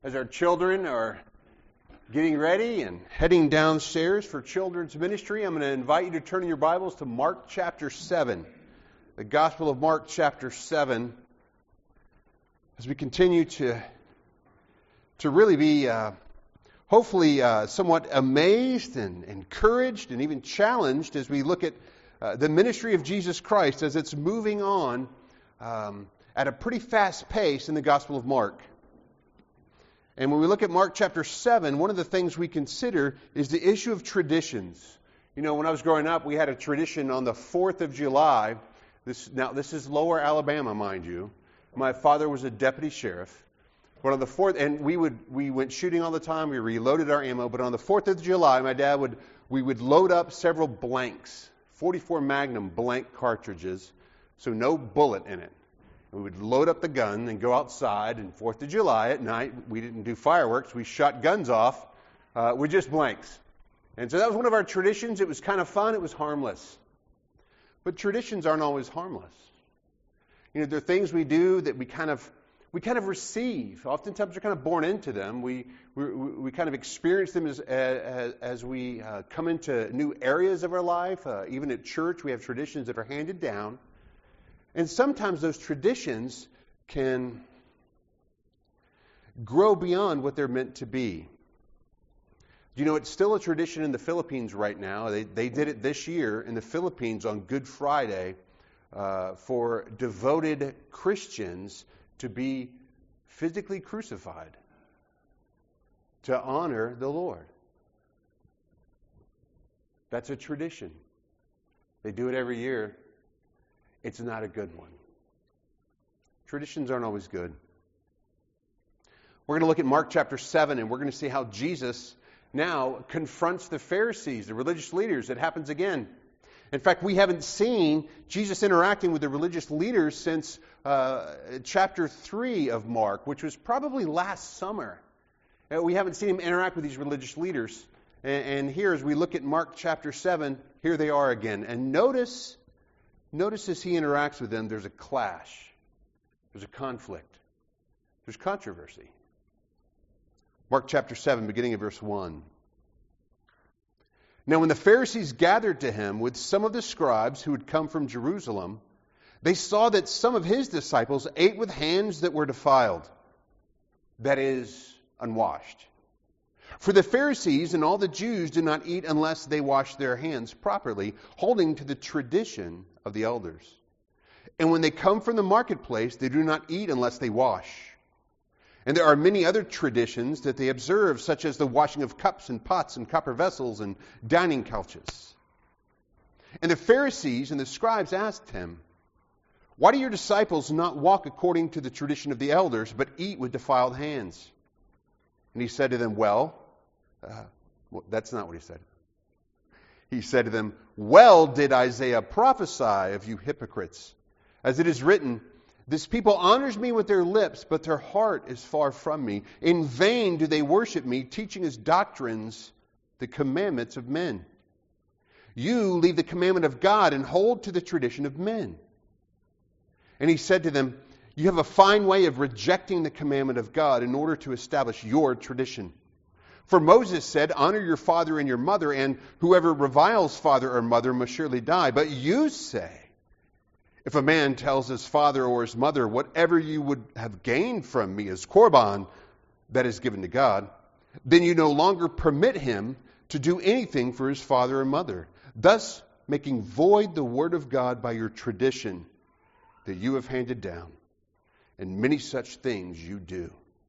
As our children are getting ready and heading downstairs for children's ministry, I'm going to invite you to turn in your Bibles to Mark chapter 7. The Gospel of Mark chapter 7. As we continue to really be hopefully somewhat amazed and encouraged and even challenged as we look at the ministry of Jesus Christ as it's moving on at a pretty fast pace in the Gospel of Mark. And when we look at Mark chapter 7, one of the things we consider is the issue of traditions. You know, when I was growing up, we had a tradition on the 4th of July. This is Lower Alabama, mind you. My father was a deputy sheriff. But on the 4th, and we went shooting all the time. We reloaded our ammo. But on the 4th of July, we would load up several blanks, 44 Magnum blank cartridges, so no bullet in it. We would load up the gun and go outside, and 4th of July at night, we didn't do fireworks. We shot guns off with just blanks. And so that was one of our traditions. It was kind of fun. It was harmless. But traditions aren't always harmless. You know, there are things we do that we kind of receive. Oftentimes we're kind of born into them. We kind of experience them as we come into new areas of our life. Even at church, we have traditions that are handed down. And sometimes those traditions can grow beyond what they're meant to be. You know, it's still a tradition in the Philippines right now. They did it this year in the Philippines on Good Friday for devoted Christians to be physically crucified to honor the Lord. That's a tradition. They do it every year. It's not a good one. Traditions aren't always good. We're going to look at Mark chapter 7, and we're going to see how Jesus now confronts the Pharisees, the religious leaders. It happens again. In fact, we haven't seen Jesus interacting with the religious leaders since chapter 3 of Mark, which was probably last summer. We haven't seen him interact with these religious leaders. And here, as we look at Mark chapter 7, here they are again. And notice as he interacts with them, there's a clash. There's a conflict. There's controversy. Mark chapter 7, beginning of verse 1. Now when the Pharisees gathered to him with some of the scribes who had come from Jerusalem, they saw that some of his disciples ate with hands that were defiled, that is, unwashed. For the Pharisees and all the Jews do not eat unless they wash their hands properly, holding to the tradition of the elders. And when they come from the marketplace, they do not eat unless they wash. And there are many other traditions that they observe, such as the washing of cups and pots and copper vessels and dining couches. And the Pharisees and the scribes asked him, "Why do your disciples not walk according to the tradition of the elders, but eat with defiled hands?" And he said to them, well, that's not what he said. He said to them, "Well did Isaiah prophesy of you hypocrites, as it is written, 'This people honors me with their lips, but their heart is far from me. In vain do they worship me, teaching as doctrines the commandments of men. You leave the commandment of God and hold to the tradition of men.' And he said to them, 'You have a fine way of rejecting the commandment of God in order to establish your tradition. For Moses said, honor your father and your mother, and whoever reviles father or mother must surely die. But you say, if a man tells his father or his mother, whatever you would have gained from me is korban, that is given to God, then you no longer permit him to do anything for his father or mother, thus making void the word of God by your tradition that you have handed down. And many such things you do.'"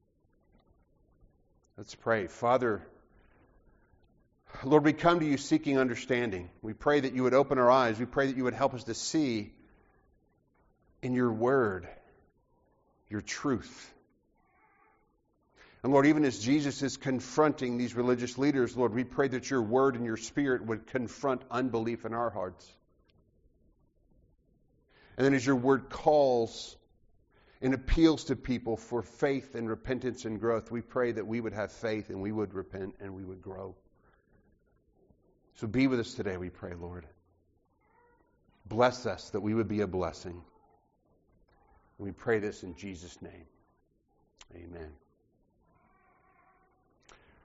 Let's pray. Father, Lord, we come to you seeking understanding. We pray that you would open our eyes. We pray that you would help us to see in your word your truth. And Lord, even as Jesus is confronting these religious leaders, Lord, we pray that your word and your spirit would confront unbelief in our hearts. And then as your word calls and appeals to people for faith and repentance and growth, we pray that we would have faith and we would repent and we would grow. So be with us today, we pray, Lord. Bless us that we would be a blessing. We pray this in Jesus' name. Amen.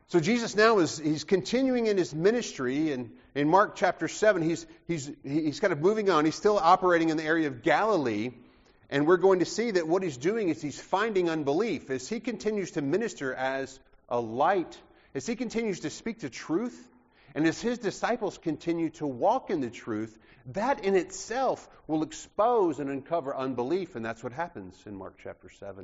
So Jesus now he's continuing in his ministry, and in Mark chapter 7, he's kind of moving on. He's still operating in the area of Galilee, and we're going to see that what he's doing is he's finding unbelief as he continues to minister as a light, as he continues to speak the truth, and as his disciples continue to walk in the truth. That in itself will expose and uncover unbelief, and that's what happens in Mark chapter 7.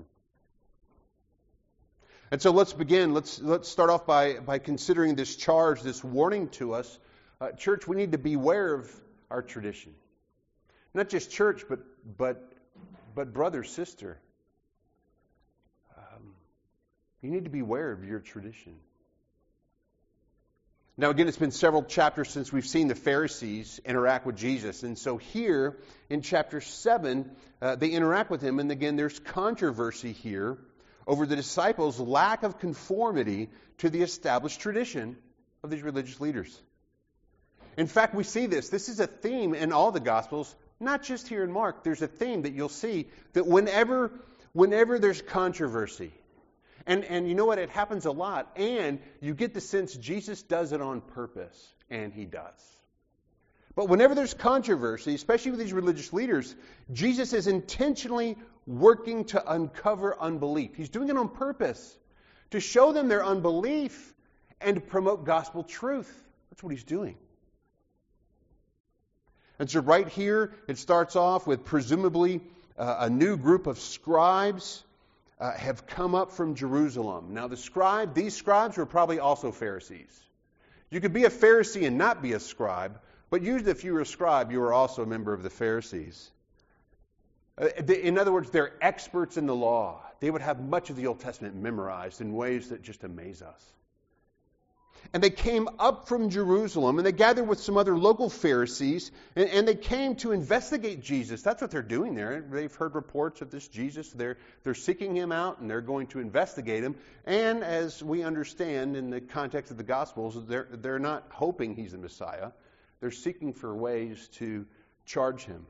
And so let's begin. Let's start off by considering this charge, this warning to us. Church, we need to beware of our tradition. Not just church, but brother, sister. You need to beware of your tradition. Now, again, it's been several chapters since we've seen the Pharisees interact with Jesus. And so here in chapter 7, they interact with him. And again, there's controversy here over the disciples' lack of conformity to the established tradition of these religious leaders. In fact, we see this. This is a theme in all the Gospels, not just here in Mark. There's a theme that you'll see that whenever there's controversy, and you know what? It happens a lot, and you get the sense Jesus does it on purpose, and he does. But whenever there's controversy, especially with these religious leaders, Jesus is intentionally working to uncover unbelief. He's doing it on purpose to show them their unbelief and to promote gospel truth. That's what he's doing. And so right here, it starts off with presumably a new group of scribes have come up from Jerusalem. Now these scribes were probably also Pharisees. You could be a Pharisee and not be a scribe, but usually if you were a scribe, you were also a member of the Pharisees. In other words, they're experts in the law. They would have much of the Old Testament memorized in ways that just amaze us. And they came up from Jerusalem, and they gathered with some other local Pharisees, and they came to investigate Jesus. That's what they're doing there. They've heard reports of this Jesus. They're seeking him out, and they're going to investigate him. And as we understand in the context of the Gospels, they're not hoping he's the Messiah. They're seeking for ways to charge him.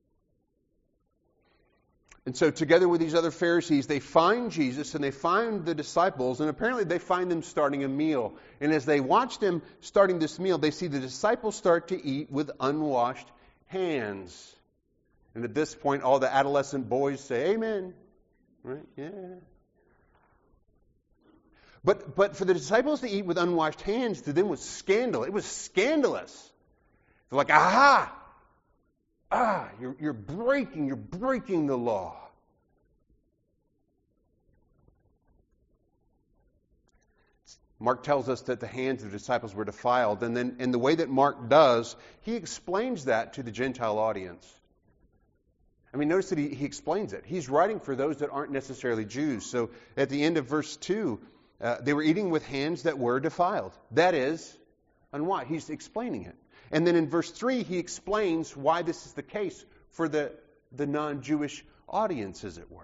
And so together with these other Pharisees, they find Jesus and they find the disciples, and apparently they find them starting a meal. And as they watch them starting this meal, they see the disciples start to eat with unwashed hands. And at this point, all the adolescent boys say, "Amen." Right? Yeah. But for the disciples to eat with unwashed hands to them was scandal. It was scandalous. They're like, "Aha! You're breaking the law." Mark tells us that the hands of the disciples were defiled, and then in the way that Mark does, he explains that to the Gentile audience. I mean, notice that he explains it. He's writing for those that aren't necessarily Jews. So at the end of verse 2, they were eating with hands that were defiled. That is, unwashed. He's explaining it. And then in verse 3, he explains why this is the case for the non-Jewish audience, as it were.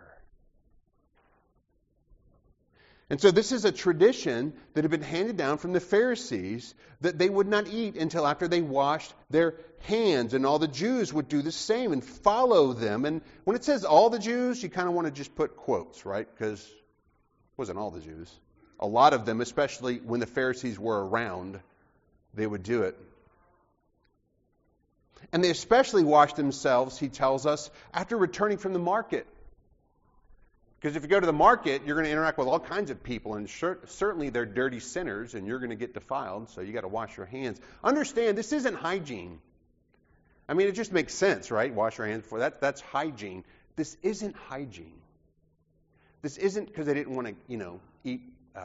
And so this is a tradition that had been handed down from the Pharisees that they would not eat until after they washed their hands. And all the Jews would do the same and follow them. And when it says all the Jews, you kind of want to just put quotes, right? Because it wasn't all the Jews. A lot of them, especially when the Pharisees were around, they would do it. And they especially washed themselves, he tells us, after returning from the market. Because if you go to the market, you're going to interact with all kinds of people, and certainly they're dirty sinners, and you're going to get defiled, so you got to wash your hands. Understand, this isn't hygiene. I mean, it just makes sense, right? Wash your hands before that's hygiene. This isn't hygiene. This isn't because they didn't want to, eat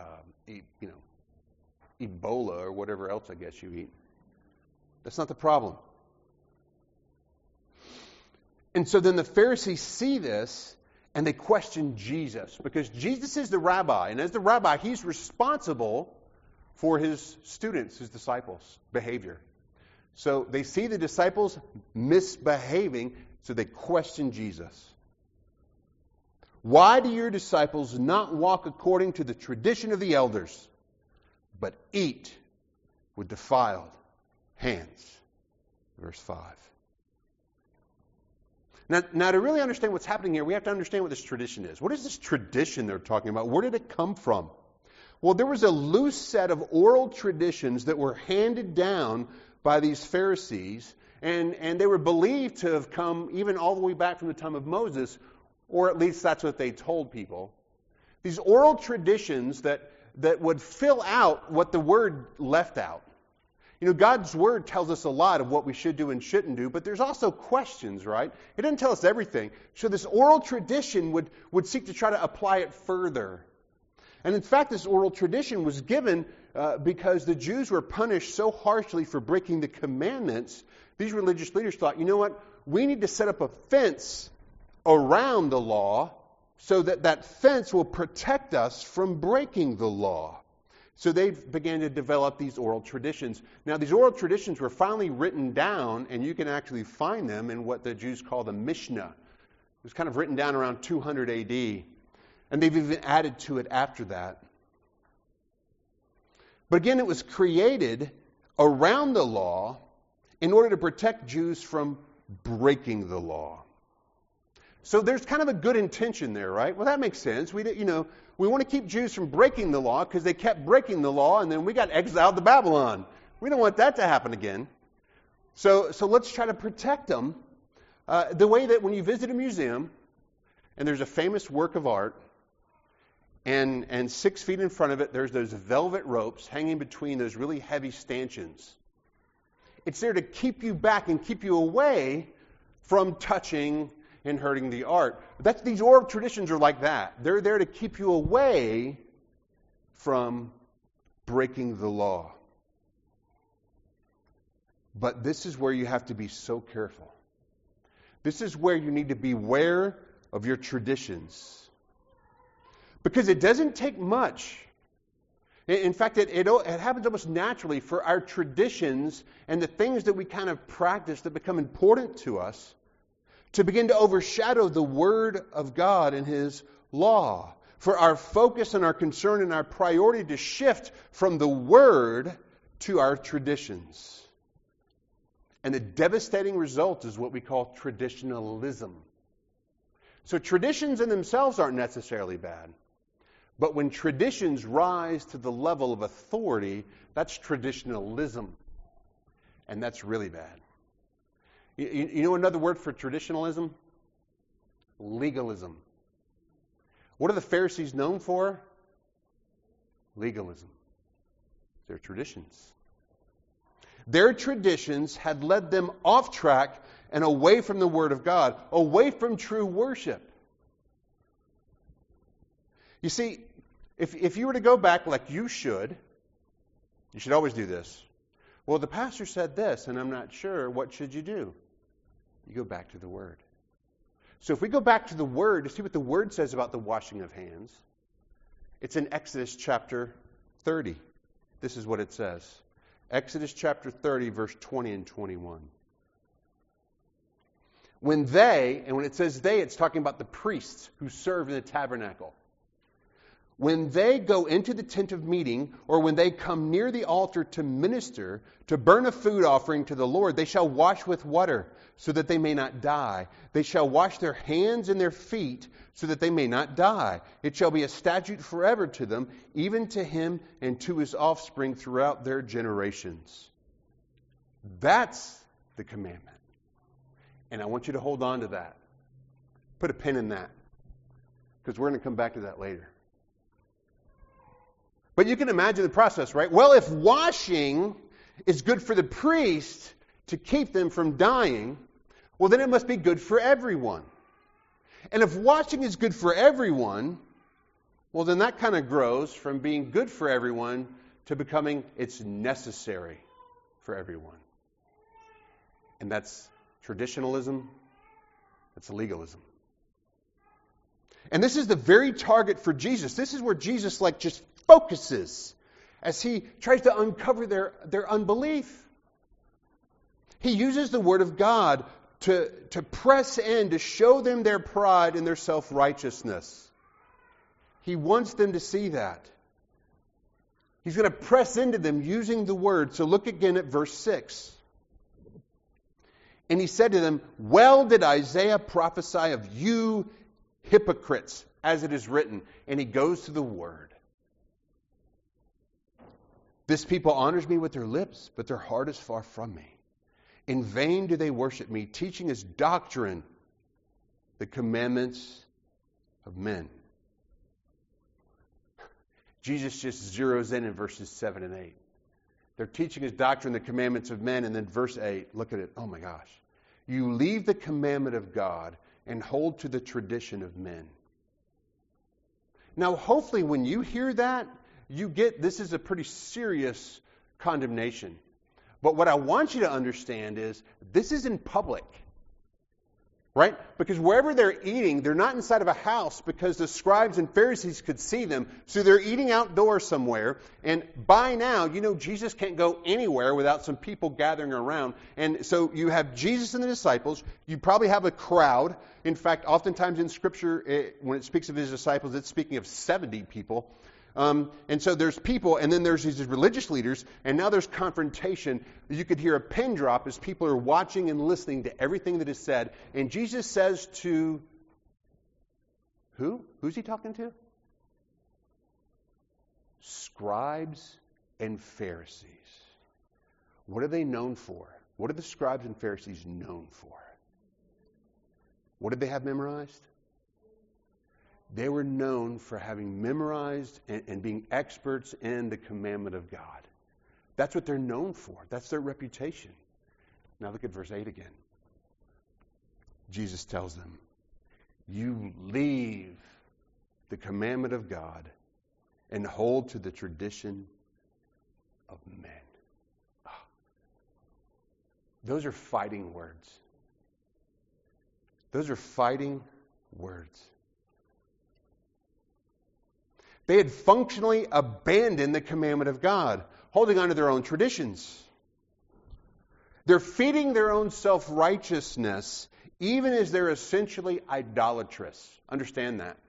Ebola or whatever else I guess you eat. That's not the problem. And so then the Pharisees see this, and they question Jesus, because Jesus is the rabbi, and as the rabbi, he's responsible for his students, his disciples' behavior. So they see the disciples misbehaving, so they question Jesus. Why do your disciples not walk according to the tradition of the elders, but eat with defiled hands? Verse 5. Now, to really understand what's happening here, we have to understand what this tradition is. What is this tradition they're talking about? Where did it come from? Well, there was a loose set of oral traditions that were handed down by these Pharisees, and they were believed to have come even all the way back from the time of Moses, or at least that's what they told people. These oral traditions that would fill out what the Word left out. You know, God's Word tells us a lot of what we should do and shouldn't do, but there's also questions, right? It doesn't tell us everything. So this oral tradition would seek to try to apply it further. And in fact, this oral tradition was given because the Jews were punished so harshly for breaking the commandments. These religious leaders thought, you know what? We need to set up a fence around the law so that that fence will protect us from breaking the law. So they began to develop these oral traditions. Now, these oral traditions were finally written down, and you can actually find them in what the Jews call the Mishnah. It was kind of written down around 200 A.D., and they've even added to it after that. But again, it was created around the law in order to protect Jews from breaking the law. So there's kind of a good intention there, right? Well, that makes sense. We want to keep Jews from breaking the law because they kept breaking the law, and then we got exiled to Babylon. We don't want that to happen again. So let's try to protect them the way that when you visit a museum and there's a famous work of art, and 6 feet in front of it there's those velvet ropes hanging between those really heavy stanchions. It's there to keep you back and keep you away from touching and hurting the art. These oral traditions are like that. They're there to keep you away from breaking the law. But this is where you have to be so careful. This is where you need to beware of your traditions. Because it doesn't take much. In fact, it happens almost naturally for our traditions and the things that we kind of practice that become important to us to begin to overshadow the Word of God and His law. For our focus and our concern and our priority to shift from the Word to our traditions. And the devastating result is what we call traditionalism. So traditions in themselves aren't necessarily bad. But when traditions rise to the level of authority, that's traditionalism. And that's really bad. You know another word for traditionalism? Legalism. What are the Pharisees known for? Legalism. Their traditions. Their traditions had led them off track and away from the Word of God, away from true worship. You see, if you were to go back like you should always do this. Well, the pastor said this, and I'm not sure. What should you do? You go back to the Word. So if we go back to the Word to see what the Word says about the washing of hands, it's in Exodus chapter 30. This is what it says. Exodus chapter 30, verse 20 and 21. When it says they, it's talking about the priests who serve in the tabernacle. When they go into the tent of meeting, or when they come near the altar to minister, to burn a food offering to the Lord, they shall wash with water, so that they may not die. They shall wash their hands and their feet, so that they may not die. It shall be a statute forever to them, even to him and to his offspring throughout their generations. That's the commandment. And I want you to hold on to that. Put a pin in that. Because we're going to come back to that later. But you can imagine the process, right? Well, if washing is good for the priest to keep them from dying, well, then it must be good for everyone. And if washing is good for everyone, well, then that kind of grows from being good for everyone to becoming it's necessary for everyone. And that's traditionalism. That's legalism. And this is the very target for Jesus. This is where Jesus just focuses as he tries to uncover their unbelief. He uses the Word of God to press in, to show them their pride and their self-righteousness. He wants them to see that. He's going to press into them using the Word. So look again at verse 6. And he said to them, "Well did Isaiah prophesy of you hypocrites, as it is written." And he goes to the Word. This people honors me with their lips, but their heart is far from me. In vain do they worship me, teaching as doctrine the commandments of men. Jesus just zeroes in verses 7 and 8. They're teaching his doctrine, the commandments of men, and then verse 8, look at it, oh my gosh. You leave the commandment of God and hold to the tradition of men. Now, hopefully when you hear that, you get this is a pretty serious condemnation. But what I want you to understand is this is in public. Right? Because wherever they're eating, they're not inside of a house because the scribes and Pharisees could see them. So they're eating outdoors somewhere. And by now, you know, Jesus can't go anywhere without some people gathering around. And so you have Jesus and the disciples. You probably have a crowd. In fact, oftentimes in Scripture, when it speaks of his disciples, it's speaking of 70 people. And so there's people, and then there's these religious leaders, and now there's confrontation. You could hear a pin drop as people are watching and listening to everything that is said. And Jesus says to who? Who's he talking to? Scribes and Pharisees. What are they known for? What are the scribes and Pharisees known for? What did they have memorized? They were known for having memorized and being experts in the commandment of God. That's what they're known for. That's their reputation. Now look at verse 8 again. Jesus tells them, you leave the commandment of God and hold to the tradition of men. Oh. Those are fighting words. Those are fighting words. They had functionally abandoned the commandment of God, holding on to their own traditions. They're feeding their own self-righteousness, even as they're essentially idolatrous. Understand that.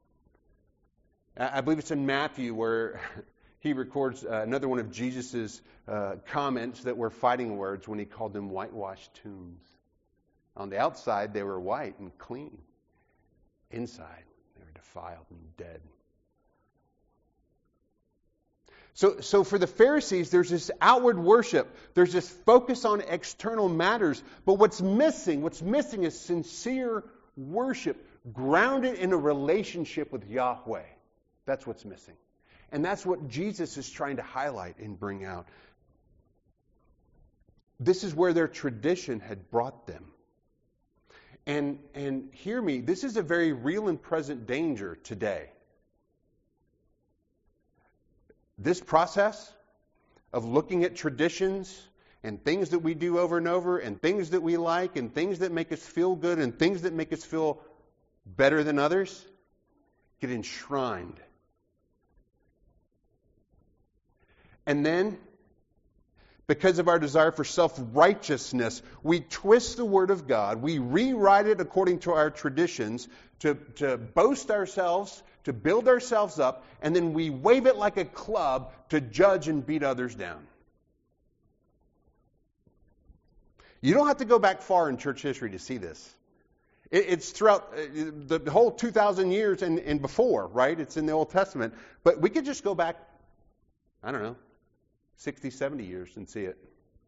I believe it's in Matthew where he records another one of Jesus' comments that were fighting words when he called them whitewashed tombs. On the outside, they were white and clean. Inside, they were defiled and dead. So for the Pharisees, there's this outward worship. There's this focus on external matters. But what's missing is sincere worship grounded in a relationship with Yahweh. That's what's missing. And that's what Jesus is trying to highlight and bring out. This is where their tradition had brought them. And hear me, this is a very real and present danger today. This process of looking at traditions and things that we do over and over and things that we like and things that make us feel good and things that make us feel better than others get enshrined. And then, because of our desire for self-righteousness, we twist the Word of God, we rewrite it according to our traditions to boast ourselves, to build ourselves up, and then we wave it like a club to judge and beat others down. You don't have to go back far in church history to see this. It's throughout the whole 2,000 years and before, right? It's in the Old Testament. But we could just go back, 60, 70 years and see it.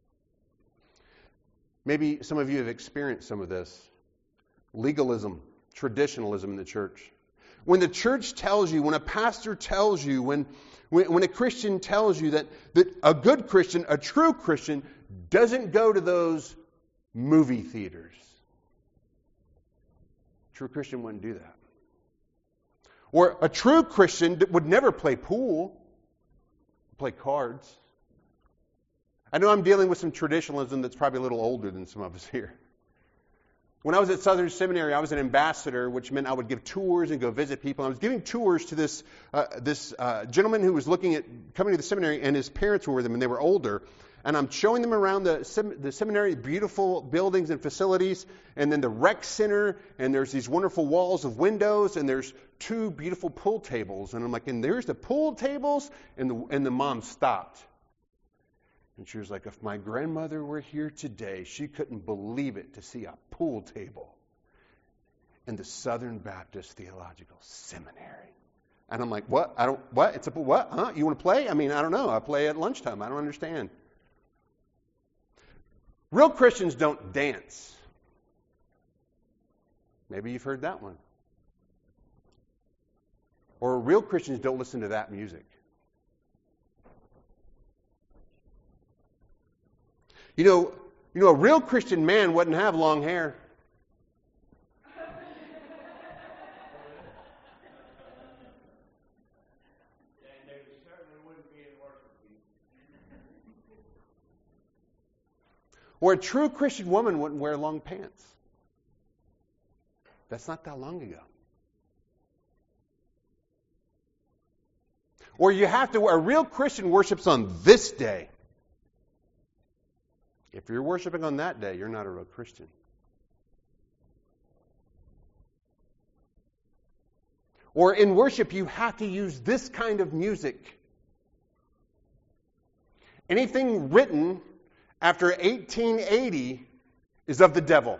Maybe some of you have experienced some of this. Legalism, traditionalism in the church. When the church tells you, when a pastor tells you, when a Christian tells you that a good Christian, a true Christian, doesn't go to those movie theaters. A true Christian wouldn't do that. Or a true Christian would never play pool, play cards. I know I'm dealing with some traditionalism that's probably a little older than some of us here. When I was at Southern Seminary, I was an ambassador, which meant I would give tours and go visit people. I was giving tours to this gentleman who was coming to the seminary, and his parents were with him, and they were older. And I'm showing them around the seminary, beautiful buildings and facilities, and then the rec center, and there's these wonderful walls of windows, and there's 2 beautiful pool tables. And I'm like, and there's the pool tables, and the mom stopped. And she was like, if my grandmother were here today, she couldn't believe it to see a pool table in the Southern Baptist Theological Seminary. And I'm like, what? What? It's a what? Huh? You want to play? I mean, I don't know. I play at lunchtime. I don't understand. Real Christians don't dance. Maybe you've heard that one. Or real Christians don't listen to that music. You know, a real Christian man wouldn't have long hair. Or a true Christian woman wouldn't wear long pants. That's not that long ago. Or a real Christian worships on this day. If you're worshiping on that day, you're not a real Christian. Or in worship, you have to use this kind of music. Anything written after 1880 is of the devil.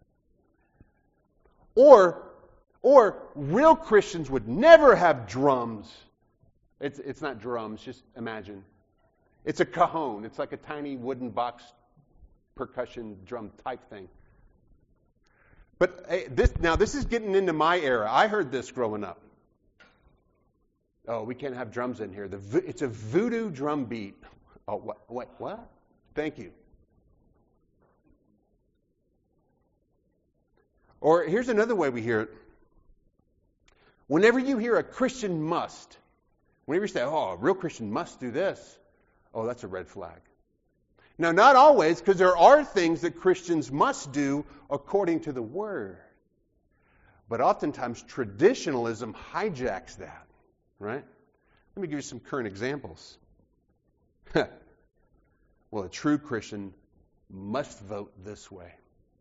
Or real Christians would never have drums. It's not drums, just imagine. It's a cajon. It's like a tiny wooden box percussion drum type thing. But this is getting into my era. I heard this growing up. Oh, we can't have drums in here. It's a voodoo drum beat. Oh, what? Thank you. Or here's another way we hear it. Whenever you hear a Christian must, whenever you say, oh, a real Christian must do this, oh, that's a red flag. Now, not always, because there are things that Christians must do according to the Word. But oftentimes, traditionalism hijacks that, right? Let me give you some current examples. Well, a true Christian must vote this way.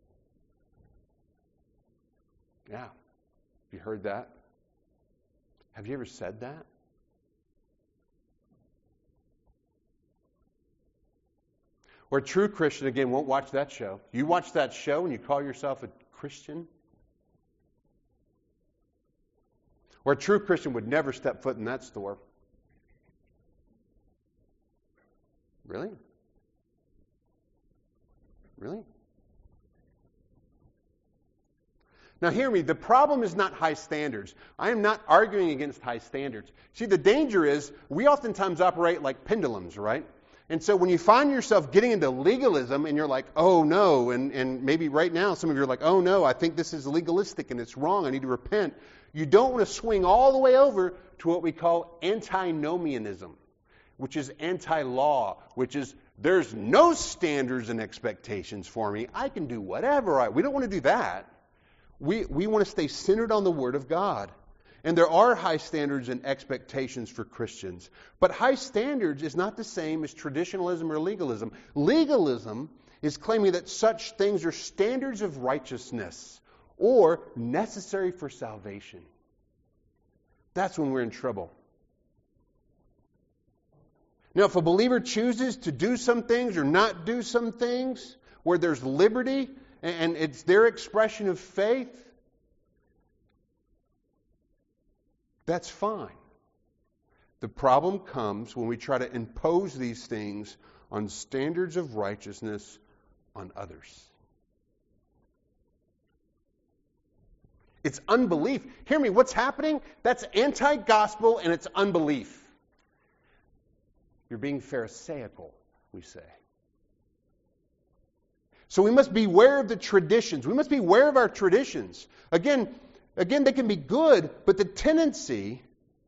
Yeah. Have you heard that? Have you ever said that? Or a true Christian, again, won't watch that show. You watch that show and you call yourself a Christian? Or a true Christian would never step foot in that store. Really? Really? Now hear me, the problem is not high standards. I am not arguing against high standards. See, the danger is we oftentimes operate like pendulums, right? And so when you find yourself getting into legalism and you're like, oh no, and maybe right now some of you are like, oh no, I think this is legalistic and it's wrong, I need to repent. You don't want to swing all the way over to what we call antinomianism, which is anti-law, which is there's no standards and expectations for me. I can do whatever we don't want to do that. We want to stay centered on the Word of God. And there are high standards and expectations for Christians. But high standards is not the same as traditionalism or legalism. Legalism is claiming that such things are standards of righteousness or necessary for salvation. That's when we're in trouble. Now, if a believer chooses to do some things or not do some things, where there's liberty and it's their expression of faith, that's fine. The problem comes when we try to impose these things on standards of righteousness on others. It's unbelief. Hear me, what's happening? That's anti-gospel and it's unbelief. You're being pharisaical, we say. So we must beware of the traditions. We must beware of our traditions. Again, they can be good, but the tendency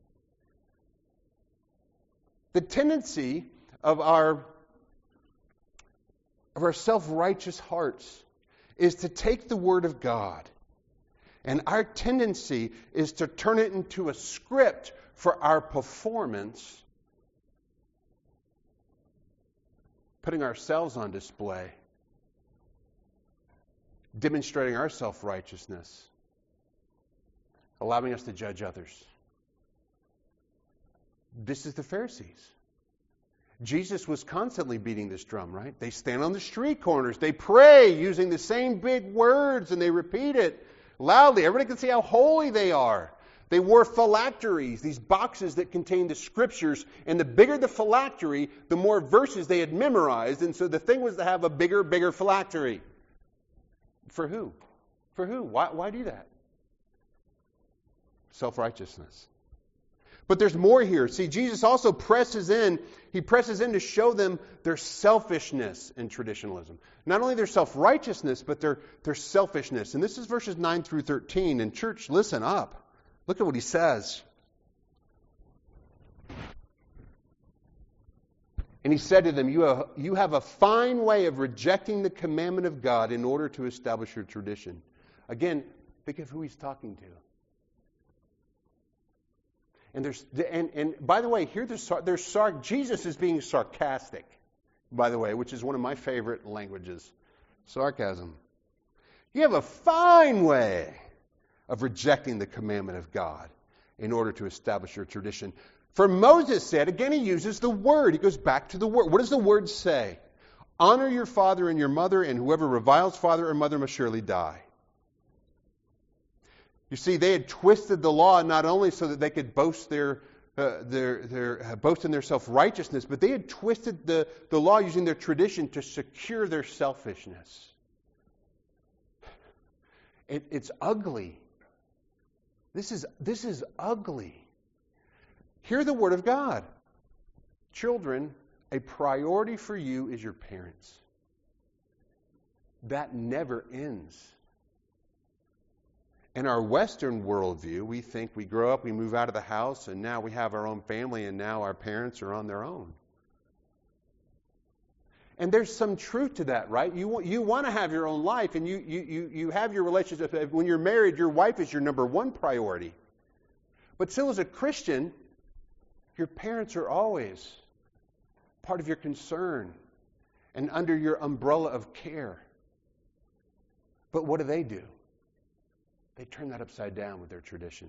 of our self-righteous hearts is to take the Word of God, and our tendency is to turn it into a script for our performance, putting ourselves on display, demonstrating our self-righteousness, allowing us to judge others. This is the Pharisees. Jesus was constantly beating this drum, right? They stand on the street corners. They pray using the same big words and they repeat it loudly. Everybody can see how holy they are. They wore phylacteries, these boxes that contained the scriptures. And the bigger the phylactery, the more verses they had memorized. And so the thing was to have a bigger phylactery. For who? For who? Why do that? Self-righteousness. But there's more here. See, Jesus also presses in. He presses in to show them their selfishness in traditionalism. Not only their self-righteousness, but their selfishness. And this is verses 9 through 13. And church, listen up. Look at what he says. And he said to them, you have a fine way of rejecting the commandment of God in order to establish your tradition. Again, think of who he's talking to. And by the way, here Jesus is being sarcastic, by the way, which is one of my favorite languages. Sarcasm. You have a fine way of rejecting the commandment of God in order to establish your tradition. For Moses said, again he uses the word. He goes back to the word. What does the word say? Honor your father and your mother, and whoever reviles father or mother must surely die. You see, they had twisted the law not only so that they could boast boast in their self-righteousness, but they had twisted the law using their tradition to secure their selfishness. It's ugly. This is ugly. Hear the word of God. Children, a priority for you is your parents. That never ends. In our Western worldview, we think we grow up, we move out of the house, and now we have our own family, and now our parents are on their own. And there's some truth to that, right? You want to have your own life, and you have your relationship. When you're married, your wife is your number one priority. But still, as a Christian, your parents are always part of your concern and under your umbrella of care. But what do? They turn that upside down with their tradition.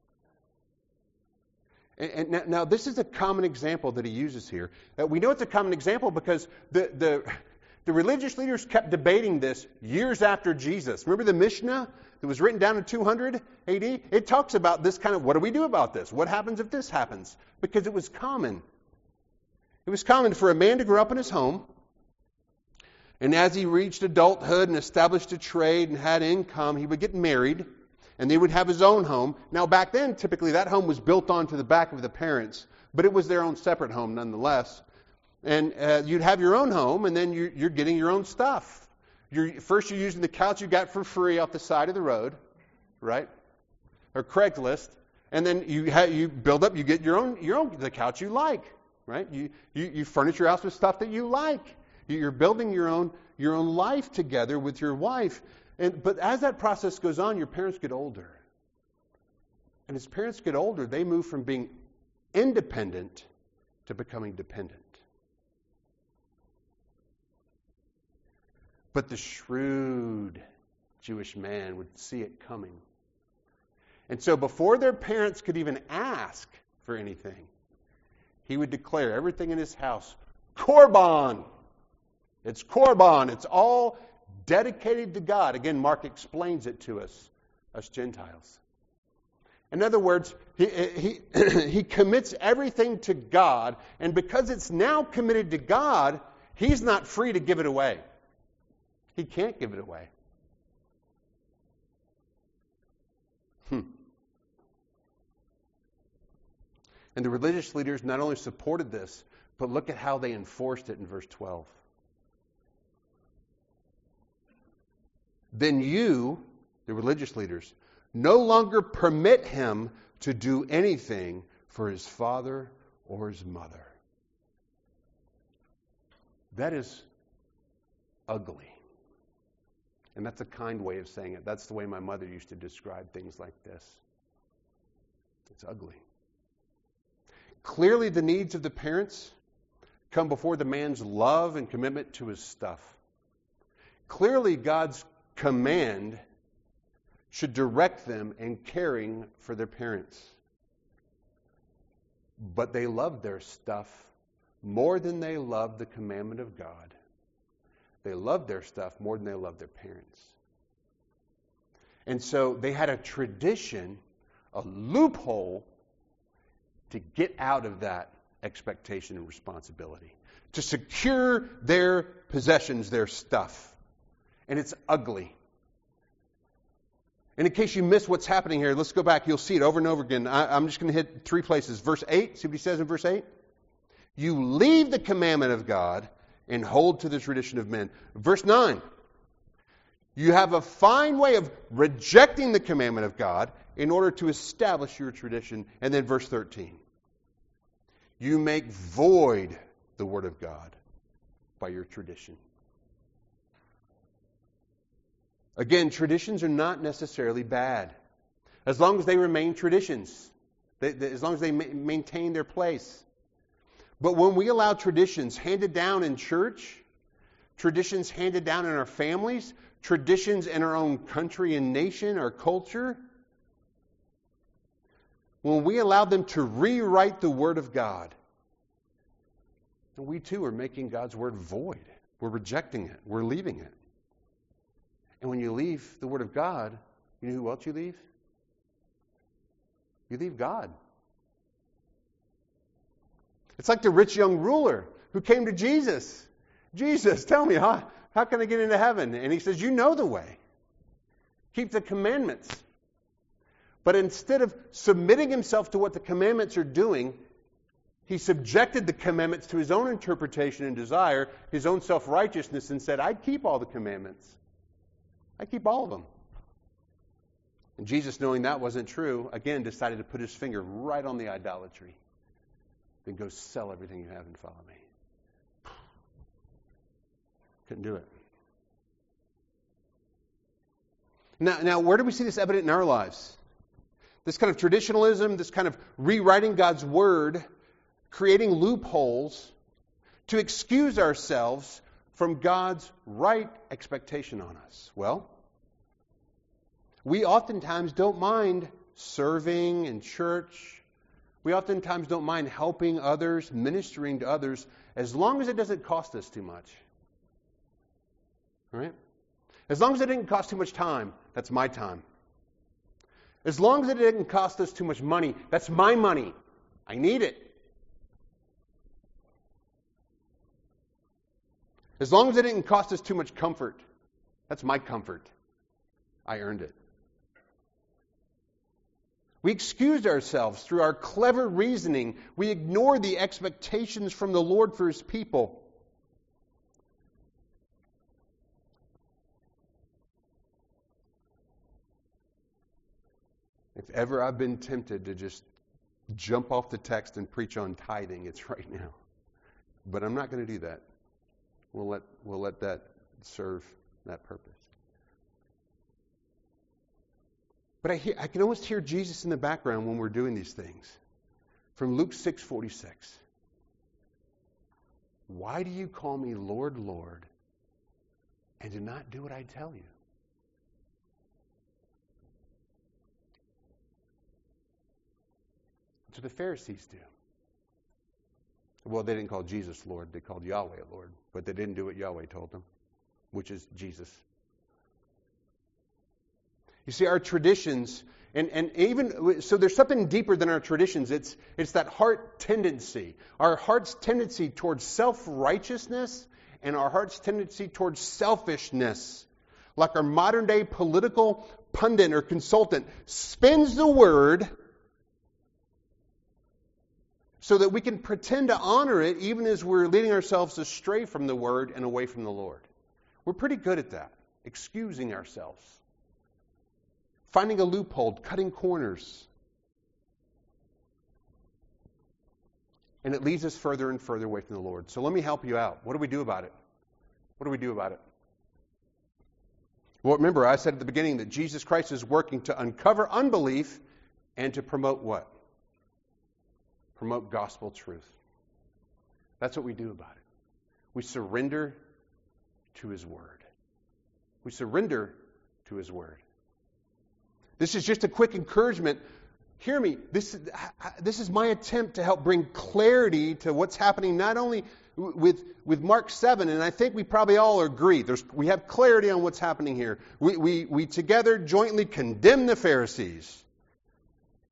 And now this is a common example that he uses here. We know it's a common example because the religious leaders kept debating this years after Jesus. Remember the Mishnah that was written down in 200 AD? It talks about this kind of, what do we do about this? What happens if this happens? Because it was common. It was common for a man to grow up in his home, and as he reached adulthood and established a trade and had income, he would get married, and they would have his own home. Now, back then, typically, that home was built onto the back of the parents, but it was their own separate home nonetheless. And you'd have your own home, and then you're getting your own stuff. First, you're using the couch you got for free off the side of the road, right? Or Craigslist. And then you build up, you get your own the couch you like, right? You furnish your house with stuff that you like. You're building your own life together with your wife. But as that process goes on, your parents get older. And as parents get older, they move from being independent to becoming dependent. But the shrewd Jewish man would see it coming. And so before their parents could even ask for anything, he would declare everything in his house, Korban. It's Korban. It's all dedicated to God. Again, Mark explains it to us Gentiles. In other words, he commits everything to God, and because it's now committed to God, he's not free to give it away. He can't give it away. And the religious leaders not only supported this, but look at how they enforced it in verse 12. Then you, the religious leaders, no longer permit him to do anything for his father or his mother. That is ugly. And that's a kind way of saying it. That's the way my mother used to describe things like this. It's ugly. Clearly, the needs of the parents come before the man's love and commitment to his stuff. Clearly, God's command should direct them in caring for their parents. But they loved their stuff more than they loved the commandment of God. They loved their stuff more than they loved their parents. And so they had a tradition a loophole to get out of that expectation and responsibility, to secure their possessions, their stuff. And it's ugly. And in case you miss what's happening here, let's go back. You'll see it over and over again. I'm just going to hit 3 places. Verse 8, see what he says in verse 8? You leave the commandment of God and hold to the tradition of men. Verse 9, you have a fine way of rejecting the commandment of God in order to establish your tradition. And then verse 13, you make void the word of God by your tradition. Again, traditions are not necessarily bad, as long as they remain traditions, as long as they maintain their place. But when we allow traditions handed down in church, traditions handed down in our families, traditions in our own country and nation, our culture, when we allow them to rewrite the Word of God, then we too are making God's Word void. We're rejecting it. We're leaving it. And when you leave the Word of God, you know who else you leave? You leave God. It's like the rich young ruler who came to Jesus. Jesus, tell me, how can I get into heaven? And he says, you know the way. Keep the commandments. But instead of submitting himself to what the commandments are doing, he subjected the commandments to his own interpretation and desire, his own self-righteousness, and said, I'd keep all the commandments. I keep all of them. And Jesus, knowing that wasn't true, again decided to put his finger right on the idolatry. Then go sell everything you have and follow me. Couldn't do it. Now, where do we see this evident in our lives? This kind of traditionalism, this kind of rewriting God's Word, creating loopholes to excuse ourselves from God's right expectation on us. Well, we oftentimes don't mind serving in church. We oftentimes don't mind helping others, ministering to others, as long as it doesn't cost us too much. All right? As long as it didn't cost too much time, that's my time. As long as it didn't cost us too much money, that's my money. I need it. As long as it didn't cost us too much comfort, that's my comfort. I earned it. We excuse ourselves through our clever reasoning. We ignore the expectations from the Lord for His people. If ever I've been tempted to just jump off the text and preach on tithing, it's right now. But I'm not going to do that. We'll let that serve that purpose. But I can almost hear Jesus in the background when we're doing these things. From Luke 6:46. Why do you call me Lord, Lord, and do not do what I tell you? That's what the Pharisees do. Well, they didn't call Jesus Lord. They called Yahweh Lord. But they didn't do what Yahweh told them, which is Jesus. You see, our traditions, and even, so there's something deeper than our traditions. It's that heart tendency. Our heart's tendency towards self-righteousness and our heart's tendency towards selfishness. Like our modern-day political pundit or consultant spins the word so that we can pretend to honor it even as we're leading ourselves astray from the Word and away from the Lord. We're pretty good at that, excusing ourselves, finding a loophole, cutting corners. And it leads us further and further away from the Lord. So let me help you out. What do we do about it? What do we do about it? Well, remember, I said at the beginning that Jesus Christ is working to uncover unbelief and to promote what? Promote gospel truth. That's what we do about it. We surrender to His Word. We surrender to His Word. This is just a quick encouragement. Hear me. This is my attempt to help bring clarity to what's happening not only with Mark 7, and I think we probably all agree. We have clarity on what's happening here. We together jointly condemn the Pharisees.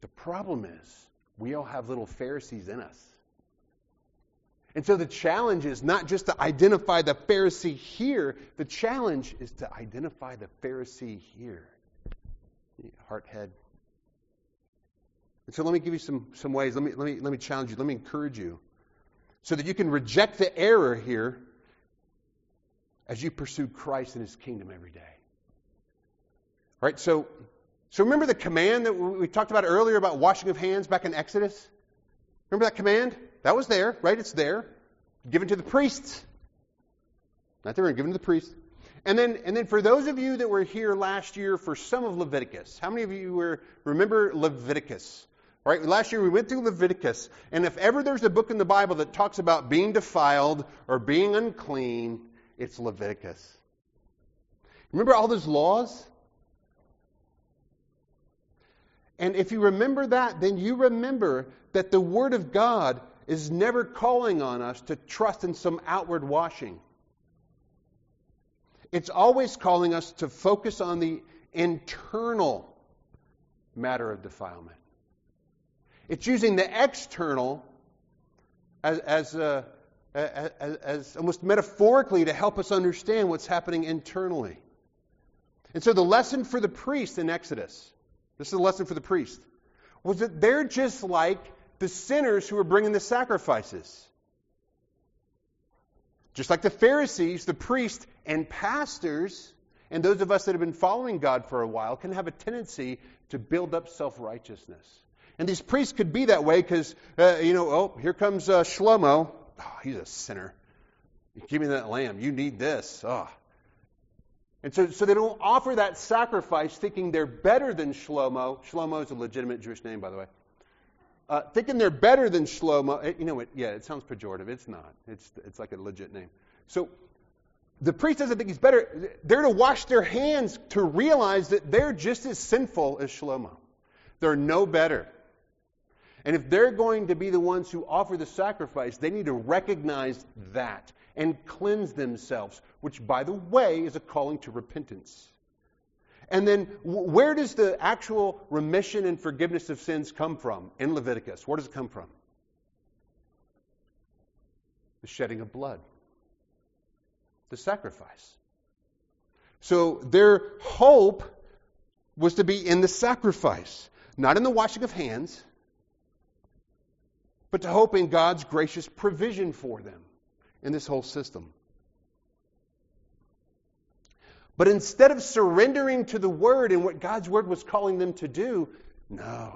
The problem is, we all have little Pharisees in us. And so the challenge is not just to identify the Pharisee here. The challenge is to identify the Pharisee here. Heart, head. And so let me give you some ways. Let me challenge you. Let me encourage you, so that you can reject the error here as you pursue Christ and His kingdom every day. All right. So remember the command that we talked about earlier about washing of hands back in Exodus? Remember that command? That was there, right? It's there. Given to the priests. Not there, given to the priests. And then for those of you that were here last year for some of Leviticus, how many of you remember Leviticus? All right, last year we went through Leviticus. And if ever there's a book in the Bible that talks about being defiled or being unclean, it's Leviticus. Remember all those laws? And if you remember that, then you remember that the Word of God is never calling on us to trust in some outward washing. It's always calling us to focus on the internal matter of defilement. It's using the external as almost metaphorically to help us understand what's happening internally. And so the lesson for the priest in Exodus, this is a lesson for the priest, was that they're just like the sinners who were bringing the sacrifices. Just like the Pharisees, the priests, and pastors, and those of us that have been following God for a while, can have a tendency to build up self-righteousness. And these priests could be that way because, here comes Shlomo. Oh, he's a sinner. Give me that lamb. You need this. Oh. And so they don't offer that sacrifice thinking they're better than Shlomo. Shlomo is a legitimate Jewish name, by the way. Thinking they're better than Shlomo. You know what? Yeah, it sounds pejorative. It's not. It's like a legit name. So the priest doesn't think he's better. They're to wash their hands to realize that they're just as sinful as Shlomo. They're no better. And if they're going to be the ones who offer the sacrifice, they need to recognize that and cleanse themselves, which, by the way, is a calling to repentance. And then, where does the actual remission and forgiveness of sins come from in Leviticus? Where does it come from? The shedding of blood. The sacrifice. So their hope was to be in the sacrifice, not in the washing of hands, but to hope in God's gracious provision for them in this whole system. But instead of surrendering to the Word and what God's Word was calling them to do, no.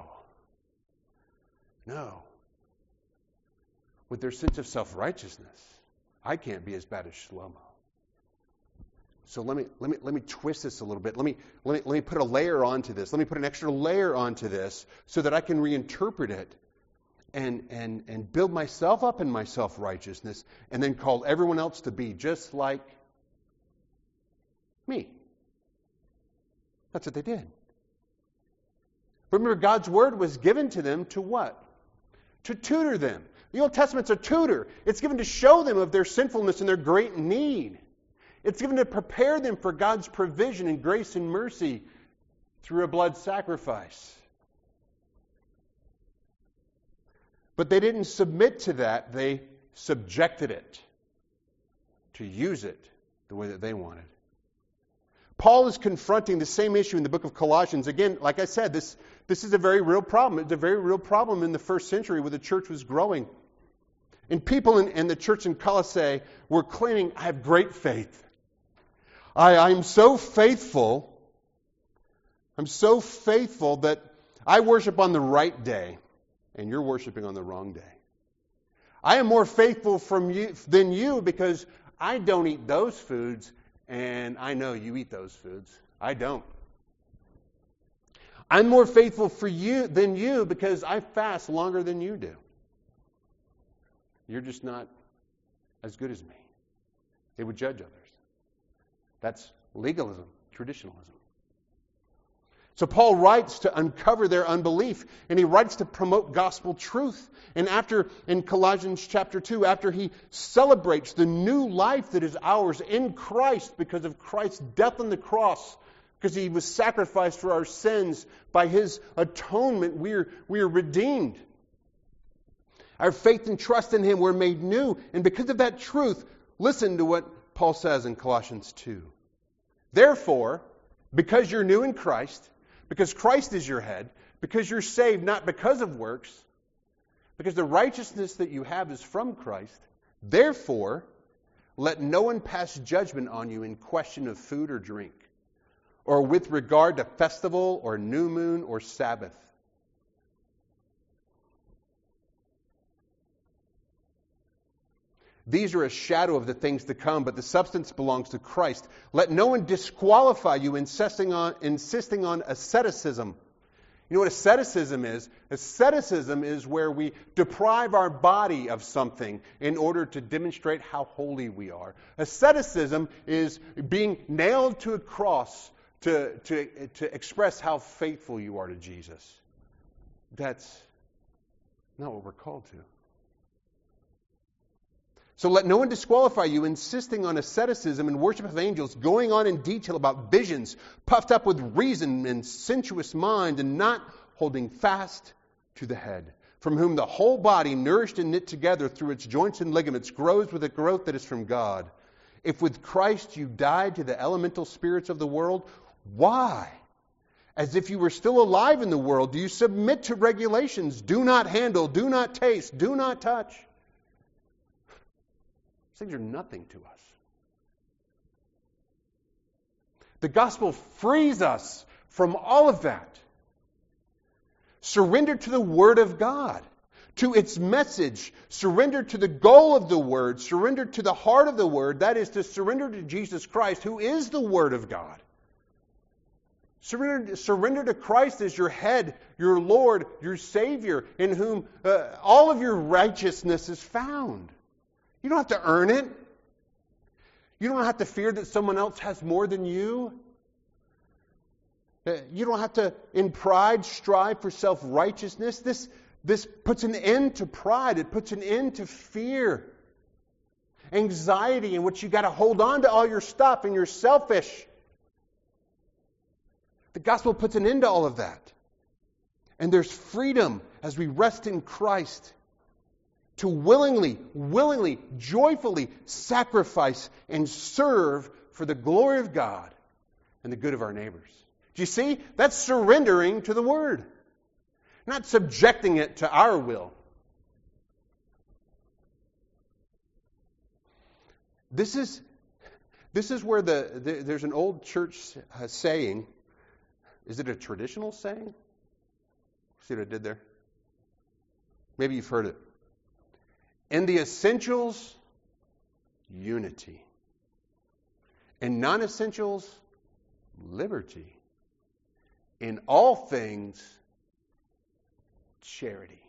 With their sense of self-righteousness, I can't be as bad as Shlomo. So let me twist this a little bit. Let me put a layer onto this. Let me put an extra layer onto this so that I can reinterpret it and build myself up in my self-righteousness and then call everyone else to be just like me. That's what they did. But remember, God's Word was given to them to what? To tutor them. The Old Testament's a tutor. It's given to show them of their sinfulness and their great need. It's given to prepare them for God's provision and grace and mercy through a blood sacrifice. But they didn't submit to that. They subjected it to use it the way that they wanted. Paul is confronting the same issue in the book of Colossians. Again, like I said, this is a very real problem. It's a very real problem in the first century where the church was growing. And people in the church in Colossae were claiming, I have great faith. I'm so faithful. I'm so faithful that I worship on the right day, and you're worshiping on the wrong day. I am more faithful than you because I don't eat those foods, and I know you eat those foods. I don't. I'm more faithful than you because I fast longer than you do. You're just not as good as me. They would judge others. That's legalism, traditionalism. So Paul writes to uncover their unbelief, and he writes to promote gospel truth. And in Colossians chapter 2, after he celebrates the new life that is ours in Christ because of Christ's death on the cross Because He was sacrificed for our sins. By His atonement, we are redeemed. Our faith and trust in Him were made new. And because of that truth, listen to what Paul says in Colossians 2. Therefore, because you're new in Christ, because Christ is your head, because you're saved not because of works, because the righteousness that you have is from Christ, therefore, let no one pass judgment on you in question of food or drink, or with regard to festival or new moon or Sabbath. These are a shadow of the things to come, but the substance belongs to Christ. Let no one disqualify you insisting on asceticism. You know what asceticism is? Asceticism is where we deprive our body of something in order to demonstrate how holy we are. Asceticism is being nailed to a cross to express how faithful you are to Jesus. That's not what we're called to. So let no one disqualify you, insisting on asceticism and worship of angels, going on in detail about visions, puffed up with reason and sensuous mind, and not holding fast to the head, from whom the whole body, nourished and knit together through its joints and ligaments, grows with a growth that is from God. If with Christ you died to the elemental spirits of the world, why? As if you were still alive in the world, do you submit to regulations? Do not handle, do not taste, do not touch. These things are nothing to us. The gospel frees us from all of that. Surrender to the Word of God, to its message. Surrender to the goal of the Word. Surrender to the heart of the Word. That is to surrender to Jesus Christ, who is the Word of God. Surrender to Christ as your head, your Lord, your Savior, in whom all of your righteousness is found. You don't have to earn it. You don't have to fear that someone else has more than you. You don't have to, in pride, strive for self-righteousness. This puts an end to pride. It puts an end to fear, anxiety, in which you got to hold on to all your stuff and you're selfish. The gospel puts an end to all of that. And there's freedom as we rest in Christ to willingly, joyfully sacrifice and serve for the glory of God and the good of our neighbors. Do you see? That's surrendering to the Word, not subjecting it to our will. This is where there's an old church saying. Is it a traditional saying? See what I did there? Maybe you've heard it. In the essentials, unity. In non-essentials, liberty. In all things, charity.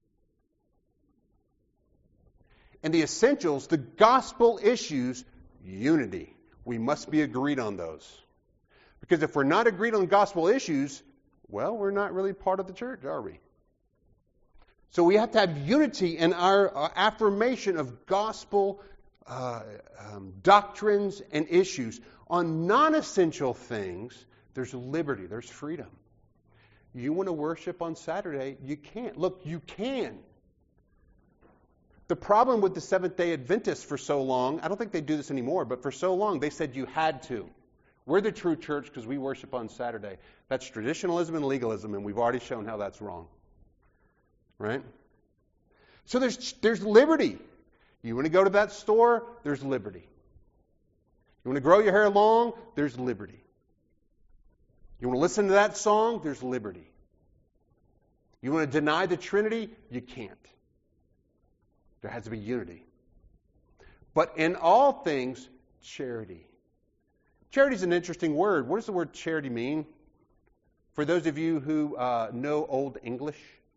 In the essentials, the gospel issues, unity. We must be agreed on those. Because if we're not agreed on gospel issues, well, we're not really part of the church, are we? So we have to have unity in our affirmation of gospel doctrines and issues. On non-essential things, there's liberty, there's freedom. You want to worship on Saturday, you can't. Look, you can. The problem with the Seventh-day Adventists for so long, I don't think they do this anymore, but for so long they said you had to. We're the true church because we worship on Saturday. That's traditionalism and legalism, and we've already shown how that's wrong. Right? So there's liberty. You want to go to that store? There's liberty. You want to grow your hair long? There's liberty. You want to listen to that song? There's liberty. You want to deny the Trinity? You can't. There has to be unity. But in all things, charity. Charity is an interesting word. What does the word charity mean? For those of you who know Old English,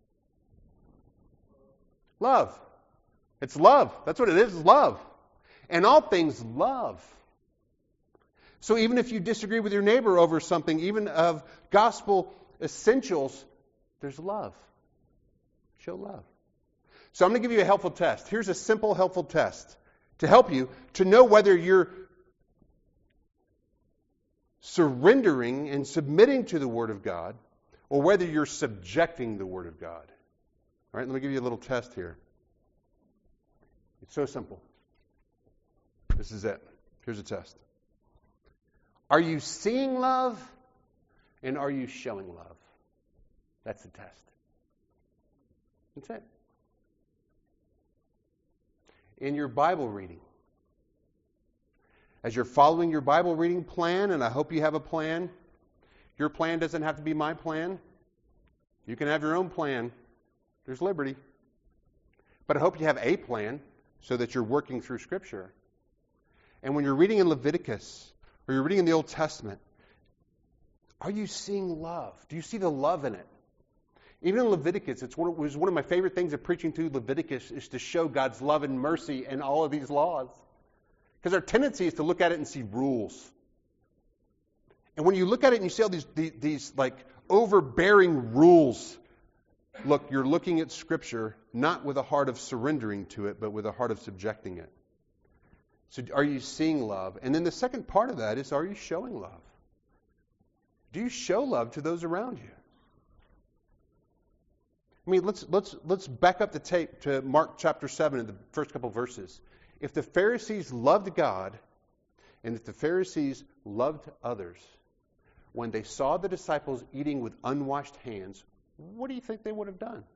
love. It's love. That's what it is, love. And all things, love. So even if you disagree with your neighbor over something, even of gospel essentials, there's love. Show love. So I'm going to give you a helpful test. Here's a simple, helpful test to help you to know whether you're surrendering and submitting to the Word of God, or whether you're subjecting the Word of God. All right, let me give you a little test here. It's so simple. This is it. Here's a test. Are you seeing love, and are you showing love? That's the test. That's it. In your Bible reading, as you're following your Bible reading plan, and I hope you have a plan, your plan doesn't have to be my plan. You can have your own plan. There's liberty. But I hope you have a plan so that you're working through Scripture. And when you're reading in Leviticus, or you're reading in the Old Testament, are you seeing love? Do you see the love in it? Even in Leviticus, it was one of my favorite things of preaching through Leviticus is to show God's love and mercy in all of these laws. Because our tendency is to look at it and see rules. And when you look at it and you see all these like overbearing rules, look, you're looking at Scripture not with a heart of surrendering to it, but with a heart of subjecting it. So are you seeing love? And then the second part of that is, are you showing love? Do you show love to those around you? I mean, let's back up the tape to Mark chapter 7 in the first couple verses. If the Pharisees loved God, and if the Pharisees loved others, when they saw the disciples eating with unwashed hands, what do you think they would have done?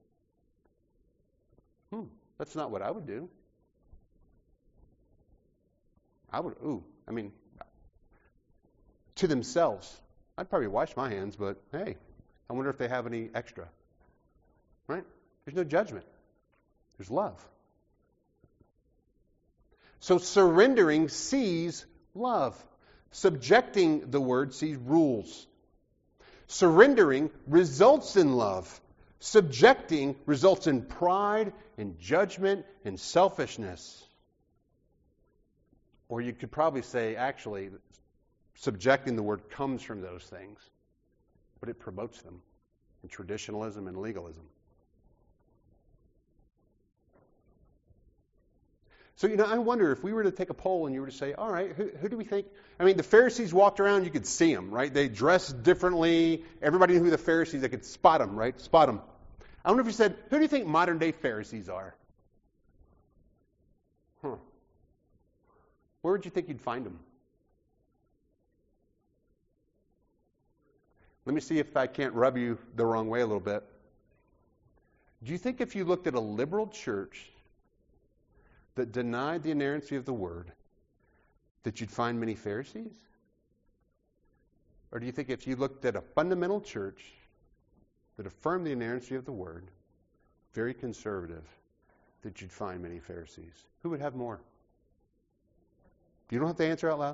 That's not what I would do. To themselves, I'd probably wash my hands, but hey, I wonder if they have any extra. Right? There's no judgment. There's love. So surrendering sees love. Subjecting the word sees rules. Surrendering results in love. Subjecting results in pride and judgment and selfishness. Or you could probably say, actually, subjecting the word comes from those things, but it promotes them in traditionalism and legalism. So, I wonder if we were to take a poll and you were to say, all right, who do we think? I mean, the Pharisees walked around, you could see them, right? They dressed differently. Everybody knew who the Pharisees, they could spot them, right? Spot them. I wonder if you said, who do you think modern day Pharisees are? Where would you think you'd find them? Let me see if I can't rub you the wrong way a little bit. Do you think if you looked at a liberal church that denied the inerrancy of the Word, that you'd find many Pharisees? Or do you think if you looked at a fundamental church that affirmed the inerrancy of the Word, very conservative, that you'd find many Pharisees? Who would have more? You don't have to answer out loud.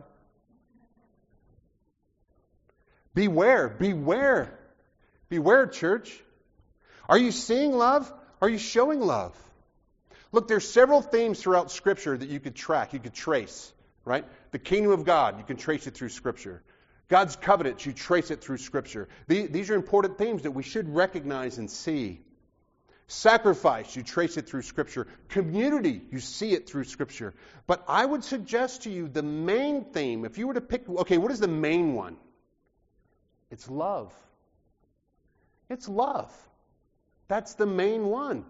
Beware, beware. Beware, church. Are you seeing love? Are you showing love? Look, there's several themes throughout Scripture that you could track, you could trace, right? The kingdom of God, you can trace it through Scripture. God's covenants, you trace it through Scripture. These are important themes that we should recognize and see. Sacrifice, you trace it through Scripture. Community, you see it through Scripture. But I would suggest to you the main theme, if you were to pick, okay, what is the main one? It's love. It's love. That's the main one.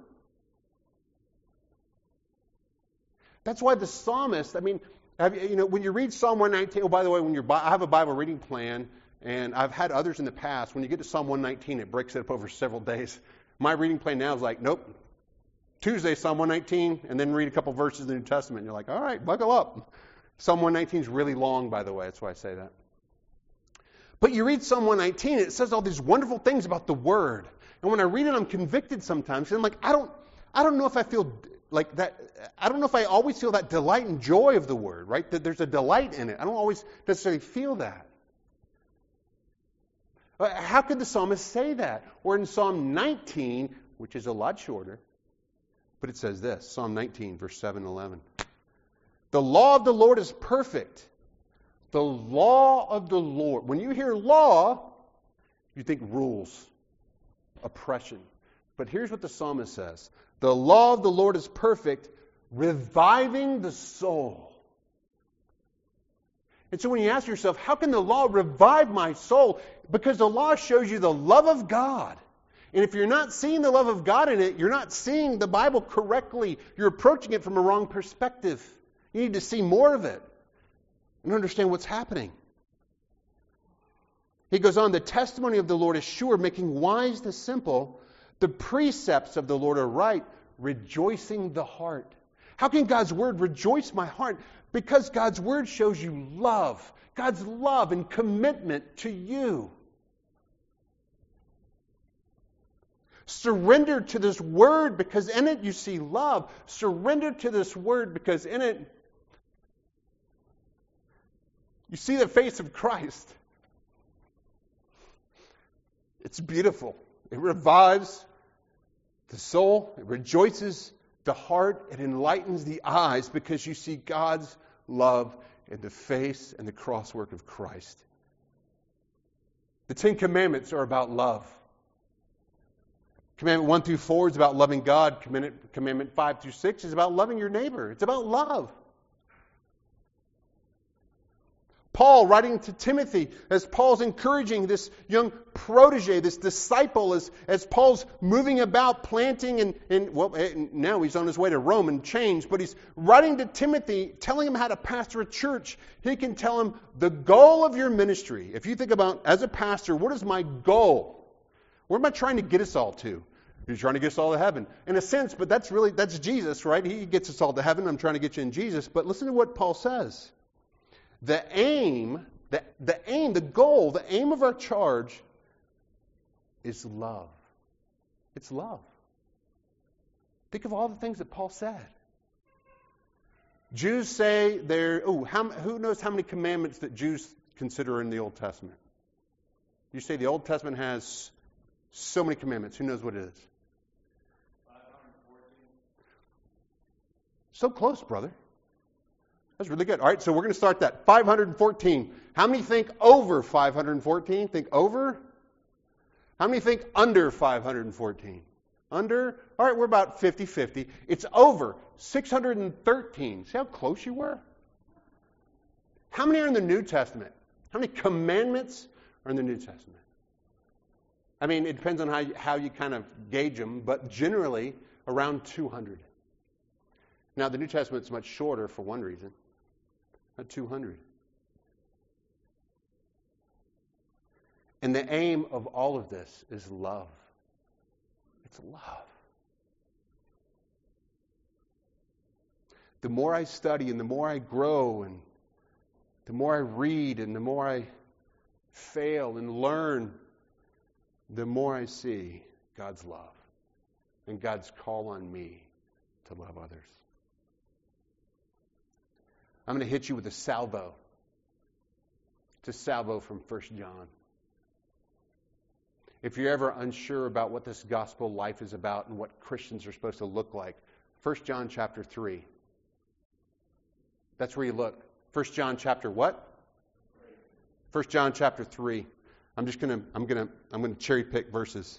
That's why the psalmist, when you read Psalm 119, by the way, I have a Bible reading plan, and I've had others in the past. When you get to Psalm 119, it breaks it up over several days. My reading plan now is like, nope, Tuesday, Psalm 119, and then read a couple verses in the New Testament. And you're like, all right, buckle up. Psalm 119 is really long, by the way. That's why I say that. But you read Psalm 119, and it says all these wonderful things about the Word. And when I read it, I'm convicted sometimes. And I'm like, I don't know if I feel like that. I don't know if I always feel that delight and joy of the Word, right? That there's a delight in it. I don't always necessarily feel that. How could the psalmist say that? Or in Psalm 19, which is a lot shorter, but it says this, Psalm 19, verse 7 and 11. The law of the Lord is perfect. The law of the Lord. When you hear law, you think rules, oppression. But here's what the psalmist says. The law of the Lord is perfect, reviving the soul. And so when you ask yourself, how can the law revive my soul? Because the law shows you the love of God. And if you're not seeing the love of God in it, you're not seeing the Bible correctly. You're approaching it from a wrong perspective. You need to see more of it and understand what's happening. He goes on, the testimony of the Lord is sure, making wise the simple. The precepts of the Lord are right, rejoicing the heart. How can God's word rejoice my heart? Because God's word shows you love. God's love and commitment to you. Surrender to this word because in it you see love. Surrender to this word because in it you see the face of Christ. It's beautiful. It revives the soul. It rejoices the heart. It enlightens the eyes because you see God's love in the face and the crosswork of Christ. The Ten Commandments are about love. Commandment 1 through 4 is about loving God. Commandment 5 through 6 is about loving your neighbor. It's about love. Paul, writing to Timothy, as Paul's encouraging this young protege, this disciple, as Paul's moving about, planting, now he's on his way to Rome and changed, but he's writing to Timothy, telling him how to pastor a church. He can tell him the goal of your ministry. If you think about, as a pastor, what is my goal? Where am I trying to get us all to? You're trying to get us all to heaven. In a sense, but that's Jesus, right? He gets us all to heaven. I'm trying to get you in Jesus. But listen to what Paul says. The aim, the goal, the aim of our charge is love. It's love. Think of all the things that Paul said. Jews say who knows how many commandments that Jews consider in the Old Testament? You say the Old Testament has so many commandments. Who knows what it is? 514. So close, brother. That's really good. All right, so we're going to start that. 514. How many think over 514? Think over? How many think under 514? Under? All right, we're about 50-50. It's over 613. See how close you were? How many are in the New Testament? How many commandments are in the New Testament? I mean, it depends on how you kind of gauge them, but generally around 200. Now, the New Testament's much shorter for one reason. Not 200. And the aim of all of this is love. It's love. The more I study and the more I grow and the more I read and the more I fail and learn, the more I see God's love and God's call on me to love others. I'm going to hit you with a salvo. It's a salvo from 1 John. If you're ever unsure about what this gospel life is about and what Christians are supposed to look like, 1 John chapter 3. That's where you look. 1 John chapter what? 1 John chapter 3. I'm going to cherry pick verses.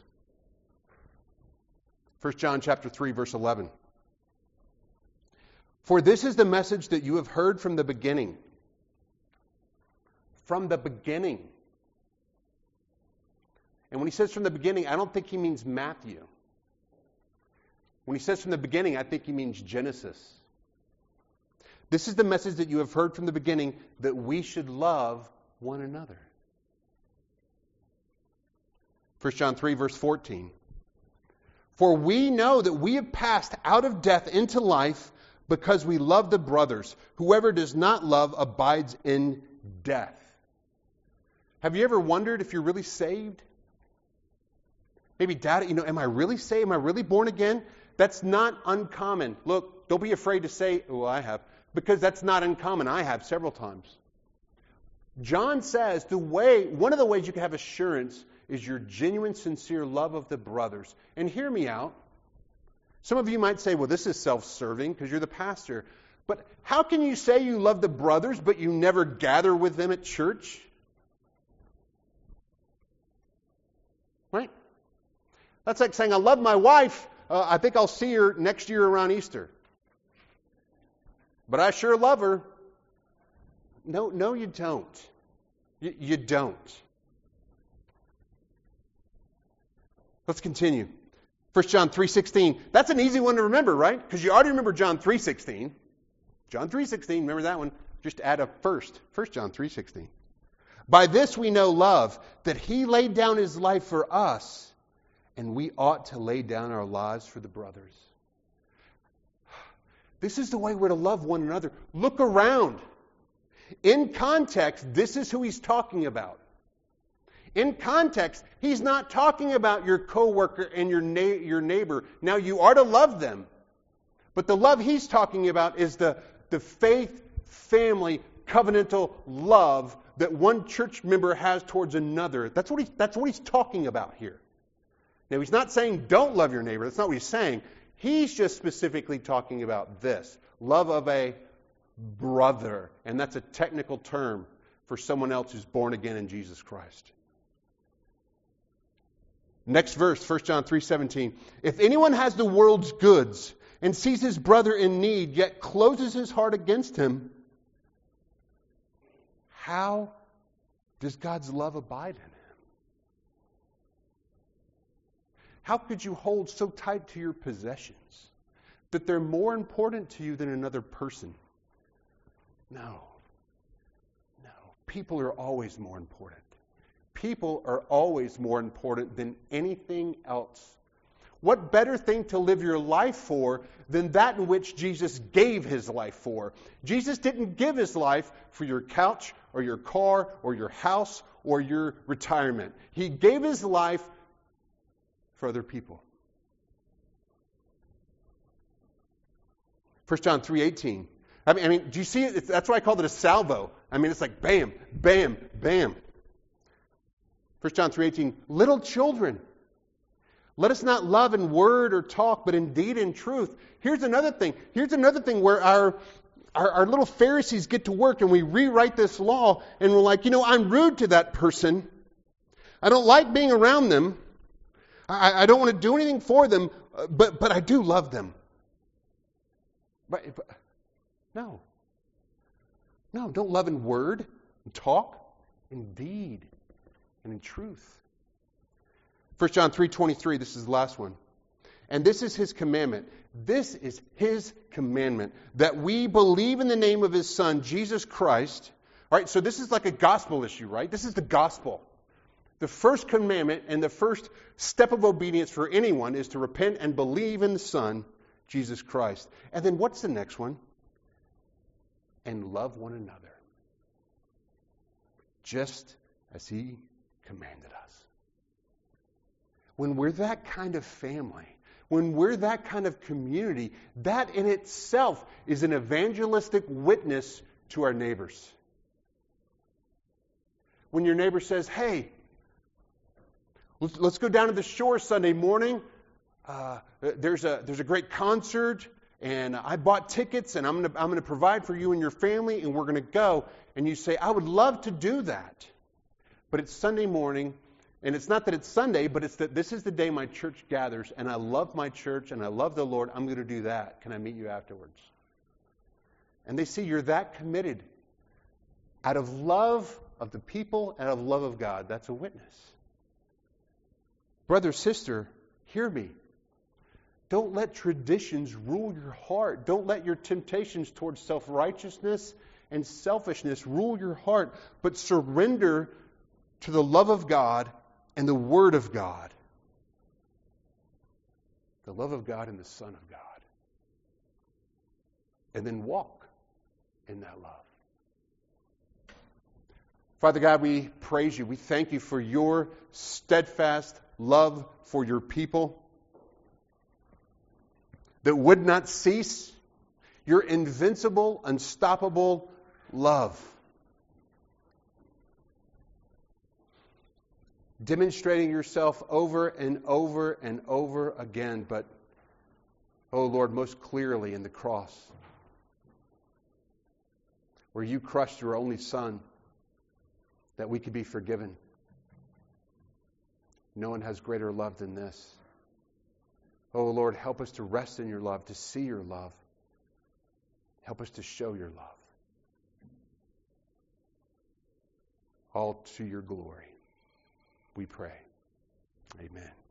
1 John chapter 3 verse 11. For this is the message that you have heard from the beginning. From the beginning. And when he says from the beginning, I don't think he means Matthew. When he says from the beginning, I think he means Genesis. This is the message that you have heard from the beginning, that we should love one another. 1 John 3 verse 14. For we know that we have passed out of death into life because we love the brothers. Whoever does not love abides in death. Have you ever wondered if you're really saved? Maybe, Dad, am I really saved? Am I really born again? That's not uncommon. Look, don't be afraid to say, I have. Because that's not uncommon. I have several times. John says one of the ways you can have assurance is your genuine, sincere love of the brothers. And hear me out. Some of you might say, well, this is self-serving because you're the pastor. But how can you say you love the brothers, but you never gather with them at church? Right? That's like saying, I love my wife. I think I'll see her next year around Easter. But I sure love her. No, you don't. You don't. Let's continue. 1 John 3:16. That's an easy one to remember, right? Because you already remember John 3:16. John 3:16, remember that one? Just add a first. 1 John 3:16. By this we know love, that he laid down his life for us, and we ought to lay down our lives for the brothers. This is the way we're to love one another. Look around. In context, this is who he's talking about. In context, he's not talking about your coworker and your neighbor. Now, you are to love them. But the love he's talking about is the faith, family, covenantal love that one church member has towards another. That's what he's talking about here. Now, he's not saying don't love your neighbor. That's not what he's saying. He's just specifically talking about this. Love of a brother. And that's a technical term for someone else who's born again in Jesus Christ. Next verse, 1 John 3:17. If anyone has the world's goods and sees his brother in need, yet closes his heart against him, how does God's love abide in him? How could you hold so tight to your possessions that they're more important to you than another person? No. People are always more important. People are always more important than anything else. What better thing to live your life for than that in which Jesus gave his life for? Jesus didn't give his life for your couch or your car or your house or your retirement. He gave his life for other people. 1 John 3:18. I mean, do you see it? That's why I called it a salvo. I mean, it's like bam, bam, bam. 1 John 3:18, little children, let us not love in word or talk, but in deed and truth. Here's another thing. Where our little Pharisees get to work and we rewrite this law and we're like, I'm rude to that person. I don't like being around them. I don't want to do anything for them, but I do love them. But no, don't love in word and talk, in deed and in truth. 1 John 3:23, this is the last one. And this is his commandment. This is his commandment, that we believe in the name of his Son, Jesus Christ. All right, so this is like a gospel issue, right? This is the gospel. The first commandment and the first step of obedience for anyone is to repent and believe in the Son, Jesus Christ. And then what's the next one? And love one another, just as he commanded us. When we're that kind of family, when we're that kind of community, that in itself is an evangelistic witness to our neighbors. When your neighbor says, hey, let's go down to the shore Sunday morning. There's a great concert, and I bought tickets, and I'm going to provide for you and your family, and we're going to go. And you say, I would love to do that, but it's Sunday morning, and it's not that it's Sunday, but it's that this is the day my church gathers, and I love my church, and I love the Lord. I'm going to do that. Can I meet you afterwards? And they see you're that committed. Out of love of the people, out of love of God, that's a witness. Brother, sister, hear me. Don't let traditions rule your heart. Don't let your temptations towards self-righteousness and selfishness rule your heart, but surrender to the love of God and the Word of God. The love of God and the Son of God. And then walk in that love. Father God, we praise you. We thank you for your steadfast love for your people that would not cease, your invincible, unstoppable love. Demonstrating yourself over and over and over again, but, oh Lord, most clearly in the cross, where you crushed your only Son that we could be forgiven. No one has greater love than this. Oh Lord, help us to rest in your love, to see your love. Help us to show your love. all to your glory. We pray. Amen.